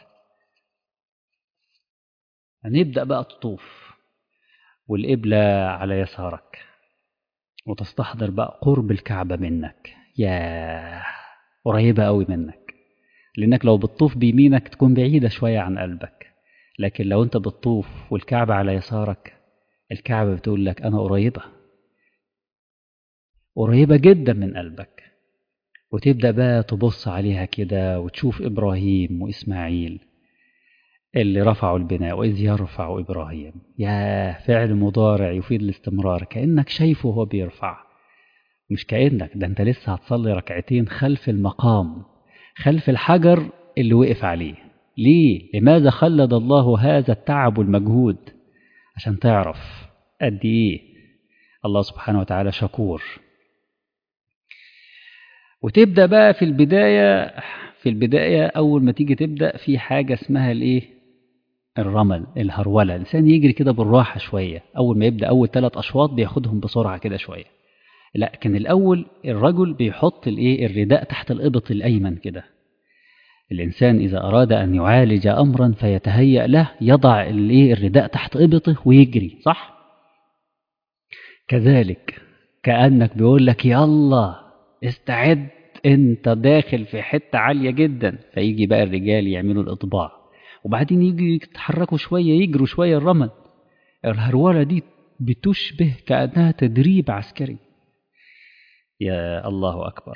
هنبدأ بقى تطوف والقبلة على يسارك، وتستحضر بقى قرب الكعبة منك، يا قريبة قوي منك. لأنك لو بتطوف بيمينك تكون بعيدة شوية عن قلبك، لكن لو أنت بتطوف والكعبة على يسارك، الكعبة بتقول لك أنا قريبة، قريبة جدا من قلبك. وتبدأ بقى تبص عليها كده وتشوف إبراهيم وإسماعيل اللي رفعوا البناء، وإذ يرفع إبراهيم. يا فعل مضارع يفيد الاستمرار، كأنك شايفه هو بيرفع. مش كأنك ده أنت لسه هتصلي ركعتين خلف المقام، خلف الحجر اللي وقف عليه. ليه؟ لماذا خلد الله هذا التعب والمجهود؟ عشان تعرف قد إيه الله سبحانه وتعالى شكور. وتبدأ بقى في البداية أول ما تيجي تبدأ في حاجة اسمها الإيه؟ الرمل، الهرولة. الإنسان يجري كده بالراحة شوية. أول ما يبدأ أول 3 أشواط بياخدهم بسرعة كده شوية. لكن الأول الرجل بيحط الإيه؟ الرداء تحت الإبط الأيمن كده. الإنسان إذا أراد أن يعالج أمرا فيتهيأ له يضع الإيه؟ الرداء تحت إبطه ويجري، صح؟ كذلك كأنك بيقول لك يلا استعد، انت داخل في حتة عالية جدا. فيجي بقى الرجال يعملوا الإطباع، وبعدين يجي يتحركوا شوية، يجروا شوية الرمل. الهرولة دي بتشبه كأنها تدريب عسكري. يا الله أكبر.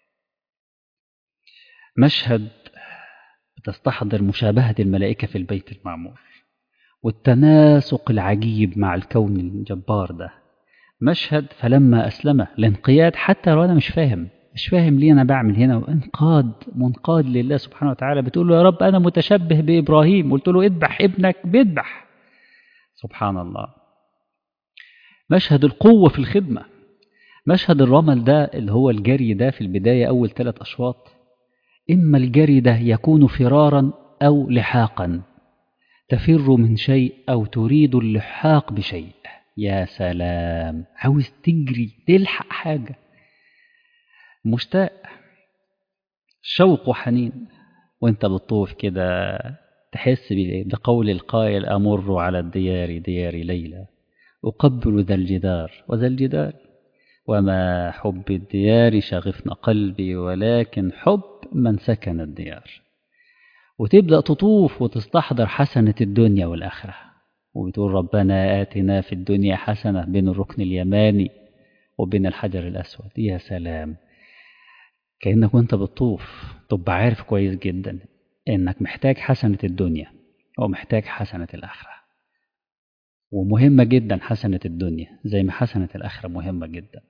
مشهد بتستحضر مشابهة الملائكة في البيت المعمور، والتناسق العجيب مع الكون الجبار ده. مشهد فلما أسلم، الانقياد حتى لو أنا مش فاهم ليه أنا بعمل هنا، منقاد لله سبحانه وتعالى. بتقول له يا رب أنا متشبه بإبراهيم، قلت له اذبح ابنك بيذبح. سبحان الله. مشهد القوة في الخدمة. مشهد الرمل ده اللي هو الجري ده في البداية أول 3 أشواط. إما الجري ده يكون فرارا أو لحاقا، تفر من شيء أو تريد اللحاق بشيء. يا سلام، عاوز تجري تلحق حاجة، مشتاق، شوق وحنين. وانت بتطوف كده تحس بقول القائل أمر على الديار ديار ليلى، أقبل ذا الجدار وذا الجدار، وما حب الديار شغفن قلبي، ولكن حب من سكن الديار. وتبدأ تطوف وتستحضر حسنة الدنيا والآخرة، وبتقول ربنا آتنا في الدنيا حسنة بين الركن اليماني وبين الحجر الأسود. يا سلام، كأنك وانت بتطوف تبقى عارف كويس جدا انك محتاج حسنة الدنيا ومحتاج حسنة الآخرة. ومهمة جدا حسنة الدنيا زي ما حسنة الآخرة مهمة جدا.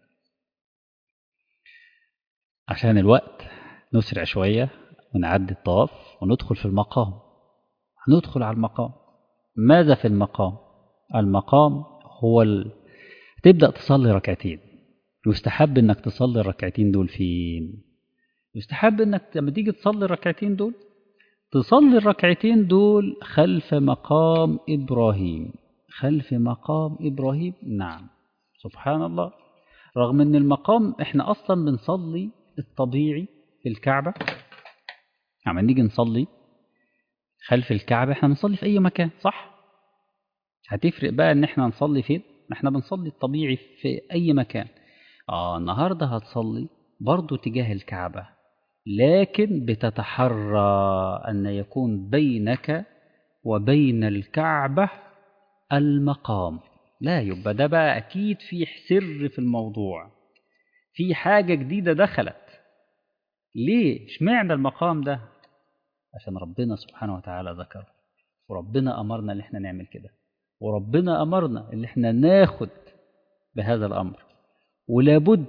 عشان الوقت نسرع شوية ونعدي الطواف وندخل في المقام. هندخل على المقام. ماذا في المقام؟ المقام هو تبدأ تصلي ركعتين. يستحب انك تصلي الركعتين دول فين؟ يستحب انك لما تيجي تصلي الركعتين دول تصلي الركعتين دول خلف مقام إبراهيم. خلف مقام إبراهيم، نعم. سبحان الله. رغم ان المقام احنا اصلا بنصلي الطبيعي في الكعبة. لما نيجي نصلي خلف الكعبة احنا بنصلي في اي مكان، صح؟ هتفرق بقى ان احنا نصلي فين؟ احنا بنصلي الطبيعي في اي مكان. النهاردة هتصلي برضو تجاه الكعبة، لكن بتتحرى أن يكون بينك وبين الكعبة المقام. لا، يبقى ده بقى أكيد في سر في الموضوع، في حاجة جديدة دخلت. ليه؟ اشمعنى المقام ده؟ عشان ربنا سبحانه وتعالى ذكره، وربنا أمرنا اللي احنا نعمل كده، وربنا أمرنا اللي احنا ناخد بهذا الأمر. ولابد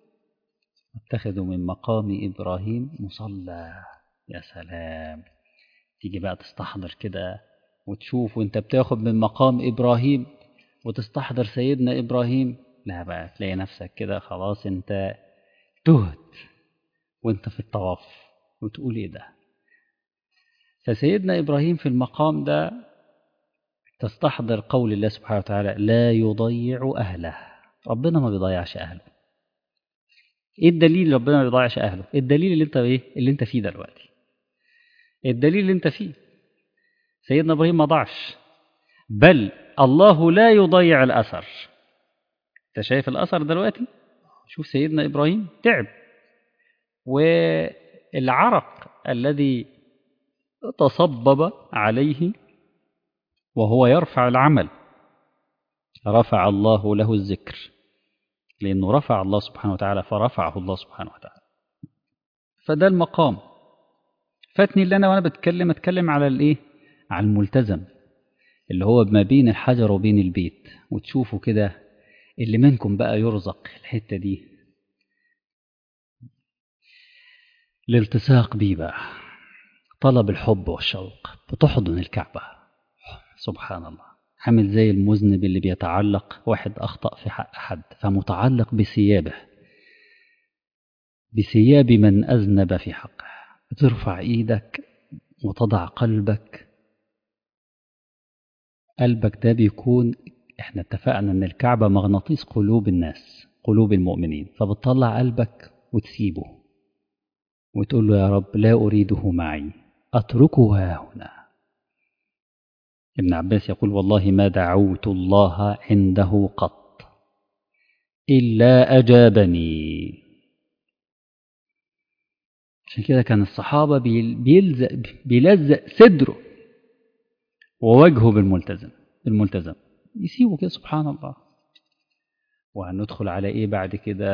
اتخذوا من مقام إبراهيم مصلى. يا سلام، تيجي بقى تستحضر كده وتشوف وانت بتاخد من مقام إبراهيم وتستحضر سيدنا إبراهيم. لا بقى تلاقي نفسك كده خلاص انت تهت وانت في الطواف وتقول ايه ده. فسيدنا إبراهيم في المقام ده تستحضر قول الله سبحانه وتعالى لا يضيع أهله. ربنا ما بيضيعش أهله. ايه الدليل ربنا ما بيضيعش أهله؟ الدليل اللي انت فيه دلوقتي. الدليل اللي انت فيه سيدنا إبراهيم ما ضاعش، بل الله لا يضيع الأثر. انت شايف الأثر دلوقتي؟ شوف سيدنا إبراهيم تعب، والعرق الذي تصبب عليه وهو يرفع العمل رفع الله له الذكر، لأنه رفع الله سبحانه وتعالى فرفعه الله سبحانه وتعالى. فده المقام. فاتني اللي أنا وأنا أتكلم على الإيه؟ على الملتزم اللي هو ما بين الحجر وبين البيت. وتشوفوا كده اللي منكم بقى يرزق الحتة دي الالتصاق بيه بقى، طلب الحب والشوق، بتحضن الكعبة. سبحان الله، عامل زي المذنب اللي بيتعلق، واحد أخطأ في حق حد فمتعلق بثيابه، بثياب من أذنب في حقه، بترفع إيدك وتضع قلبك. قلبك ده بيكون، احنا اتفقنا ان الكعبة مغناطيس قلوب الناس، قلوب المؤمنين، فبتطلع قلبك وتسيبه وتقول له يا رب لا أريده معي، أتركه ها هنا. ابن عباس يقول والله ما دعوت الله عنده قط إلا أجابني. عشان كده كان الصحابة بيلزق صدره ووجهه بالملتزم يسيبه كده. سبحان الله. وهندخل على إيه بعد كده؟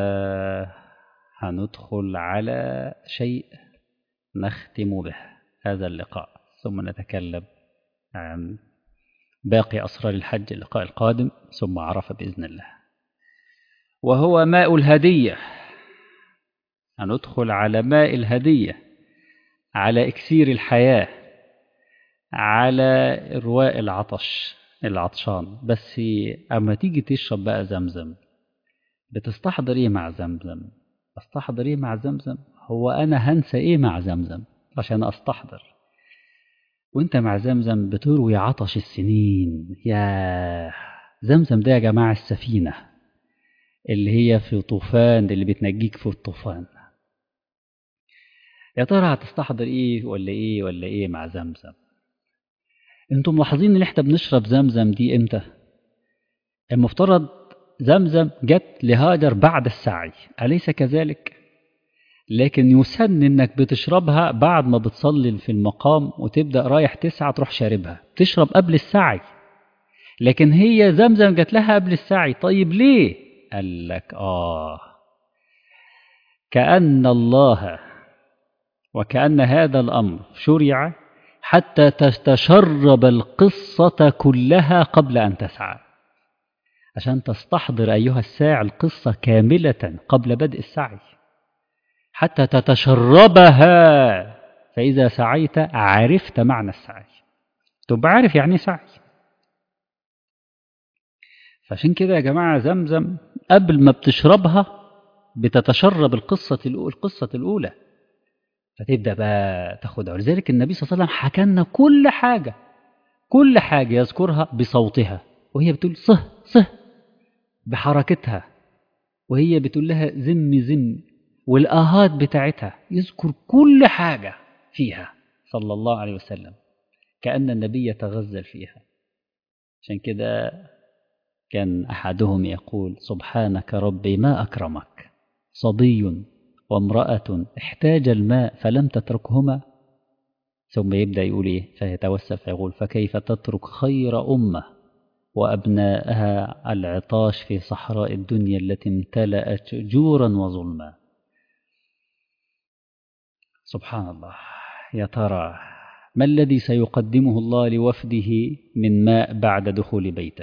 هندخل على شيء نختم به هذا اللقاء، ثم نتكلم عن باقي أسرار الحج اللقاء القادم، ثم عرفة بإذن الله، وهو ماء الهدية. هندخل على ماء الهدية، على إكسير الحياة، على إرواء العطشان. بس أما تيجي تشرب بقى زمزم، بتستحضر إيه مع زمزم؟ أستحضر إيه مع زمزم؟ هو أنا هنسى إيه مع زمزم عشان أستحضر؟ وإنت مع زمزم بتروي عطش السنين. يا زمزم ده يا جماعة السفينة اللي هي في طوفان، اللي بتنجيك في الطوفان. يا ترى هتستحضر إيه ولا إيه ولا إيه مع زمزم؟ انتم ملاحظين ان احنا بنشرب زمزم دي امتى؟ المفترض زمزم جت لهاجر بعد السعي، أليس كذلك؟ لكن يسن انك بتشربها بعد ما بتصلي في المقام وتبدأ رايح تسعى تروح شاربها، تشرب قبل السعي. لكن هي زمزم جت لها قبل السعي. طيب ليه؟ قال لك كأن الله وكأن هذا الأمر شرع حتى تتشرب القصة كلها قبل أن تسعى، عشان تستحضر أيها الساعي القصة كاملة قبل بدء السعي، حتى تتشربها. فإذا سعيت عرفت معنى السعي، تبقى عارف يعني سعي. فعشان كده يا جماعة زمزم قبل ما بتشربها بتتشرب القصة الأولى، فتبدأ بقى تاخدها. ولذلك النبي صلى الله عليه وسلم حكى لنا كل حاجة يذكرها بصوتها، وهي بتقول صه صه بحركتها، وهي بتقول لها زم زم، والآهات بتاعتها، يذكر كل حاجة فيها صلى الله عليه وسلم، كأن النبي يتغزل فيها. عشان كده كان أحدهم يقول سبحانك ربي ما أكرمك، صبي وامرأة احتاج الماء فلم تتركهما. ثم يبدأ يقول إيه؟ فيتوسل فيقول فكيف تترك خير أمة وأبناءها العطاش في صحراء الدنيا التي امتلأت جورا وظلما. سبحان الله. يا ترى ما الذي سيقدمه الله لوفده من ماء بعد دخول بيته؟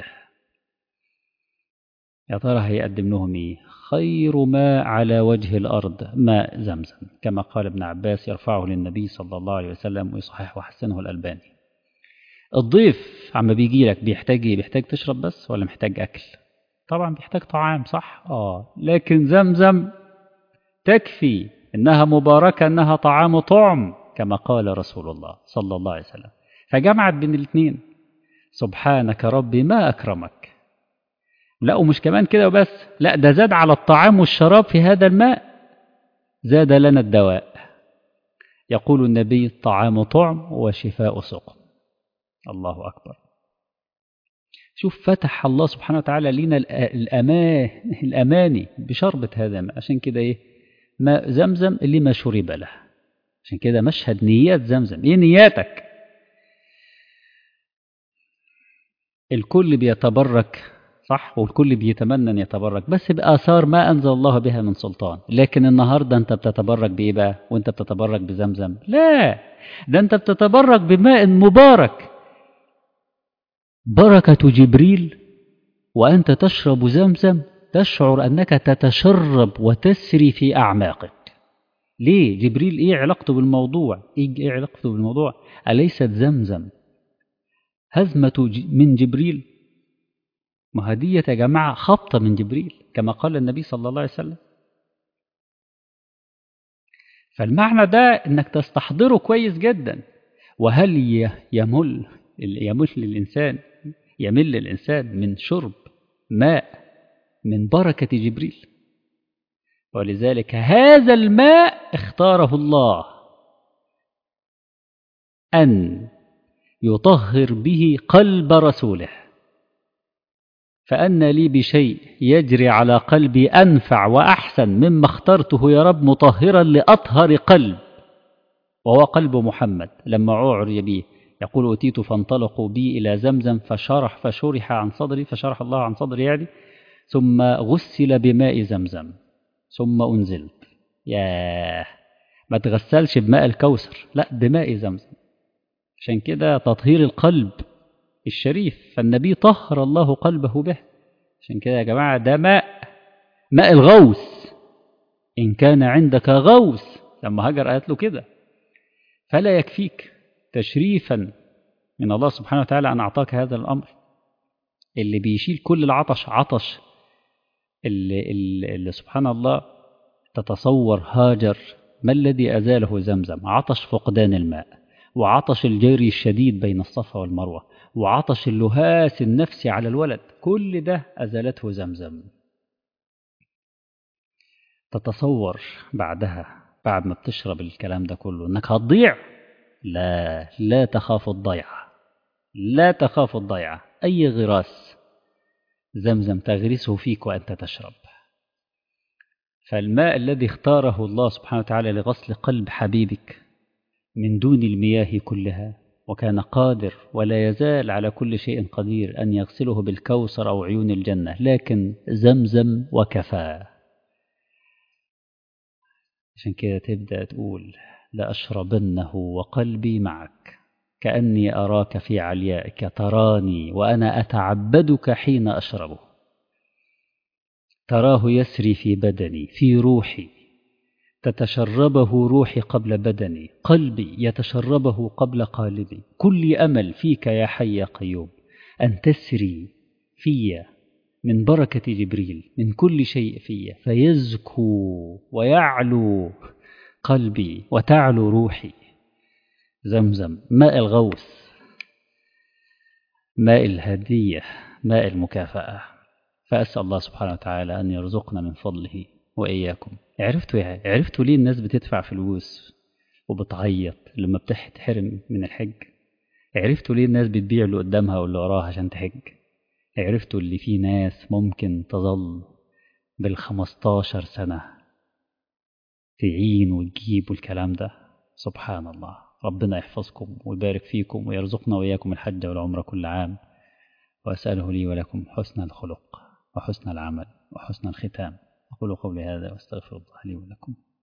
يا ترى هيقدم لهم إيه؟ خير ماء على وجه الأرض ماء زمزم، كما قال ابن عباس يرفعه للنبي صلى الله عليه وسلم ويصحح وحسنه الألباني. الضيف عم بيجي لك بيحتاج إيه؟ بيحتاج تشرب بس ولا محتاج أكل؟ طبعا بيحتاج طعام، صح؟ لكن زمزم تكفي، إنها مباركة، إنها طعام طعم، كما قال رسول الله صلى الله عليه وسلم. فجمعت بين الاثنين. سبحانك ربي ما أكرمك. لا ومش كمان كده وبس، لا ده زاد على الطعام والشراب في هذا الماء، زاد لنا الدواء. يقول النبي الطعام طعم وشفاء سقم. الله أكبر. شوف فتح الله سبحانه وتعالى لنا الأماني بشربة هذا الماء. عشان كده إيه؟ ماء زمزم اللي ما شرب له. عشان كده مشهد نيات زمزم. إيه نياتك؟ الكل بيتبرك، صح، والكل بيتمنى أن يتبرك، بس بآثار ما أنزل الله بها من سلطان. لكن النهاردة أنت بتتبرك بإيه بقى وأنت بتتبرك بزمزم؟ لا، ده أنت بتتبرك بماء مبارك، بركة جبريل، وأنت تشرب زمزم تشعر أنك تتشرب وتسري في أعماقك. ليه؟ جبريل إيه علاقته بالموضوع؟ إيه علاقته بالموضوع؟ أليست زمزم هزمة من جبريل؟ ما هدية يا جماعة خبطة من جبريل كما قال النبي صلى الله عليه وسلم. فالمعنى ده إنك تستحضره كويس جدا. وهل يمل الإنسان من شرب ماء من بركة جبريل؟ ولذلك هذا الماء اختاره الله أن يطهر به قلب رسوله. فأن لي بشيء يجري على قلبي أنفع وأحسن مما اخترته يا رب مطهرا لأطهر قلب، وهو قلب محمد. لما أعرج به يقول أتيت فانطلقوا بي إلى زمزم فشرح الله عن صدري يعني، ثم غسل بماء زمزم ثم أنزلت. ياه، ما تغسلش بماء الكوثر، لا بماء زمزم. عشان كده تطهير القلب الشريف، فالنبي طهر الله قلبه به. عشان كده يا جماعة ده ماء الغوث. إن كان عندك غوث، لما هاجر قالت له كده، فلا يكفيك تشريفا من الله سبحانه وتعالى أن أعطاك هذا الأمر اللي بيشيل كل العطش، عطش اللي سبحان الله. تتصور هاجر ما الذي أزاله زمزم؟ عطش فقدان الماء، وعطش الجري الشديد بين الصفا والمروة، وعطش اللهاس النفسي على الولد، كل ده أزالته زمزم. تتصور بعدها بعد ما بتشرب الكلام ده كله انك هتضيع؟ لا تخاف الضيعة، لا تخاف الضيعة. أي غراس زمزم تغرسه فيك وأنت تشرب. فالماء الذي اختاره الله سبحانه وتعالى لغسل قلب حبيبك من دون المياه كلها، وكان قادر ولا يزال على كل شيء قدير أن يغسله بالكوثر أو عيون الجنة، لكن زمزم وكفى. عشان كده تبدأ تقول لأشربنه وقلبي معك، كأني أراك في عليائك تراني وأنا أتعبدك حين أشربه. تراه يسري في بدني في روحي، تتشربه روحي قبل بدني، قلبي يتشربه قبل قالبي. كل أمل فيك يا حي يا قيوم أن تسري في من بركة جبريل من كل شيء في، فيزكو ويعلو قلبي وتعلو روحي. زمزم ماء الغوث، ماء الهدية، ماء المكافأة. فأسأل الله سبحانه وتعالى أن يرزقنا من فضله وإياكم. عرفتوا ليه الناس بتدفع فلوس وبتعيط لما بتحرم من الحج؟ عرفتوا ليه الناس بتبيع اللي قدامها واللي وراها عشان تحج؟ عرفتوا اللي في ناس ممكن تظل بال15 سنة تعين وتجيب والكلام ده؟ سبحان الله. ربنا يحفظكم ويبارك فيكم ويرزقنا وإياكم الحج والعمرة كل عام، وأسأله لي ولكم حسن الخلق وحسن العمل وحسن الختام. أقول قولي هذا وأستغفر الله لي ولكم.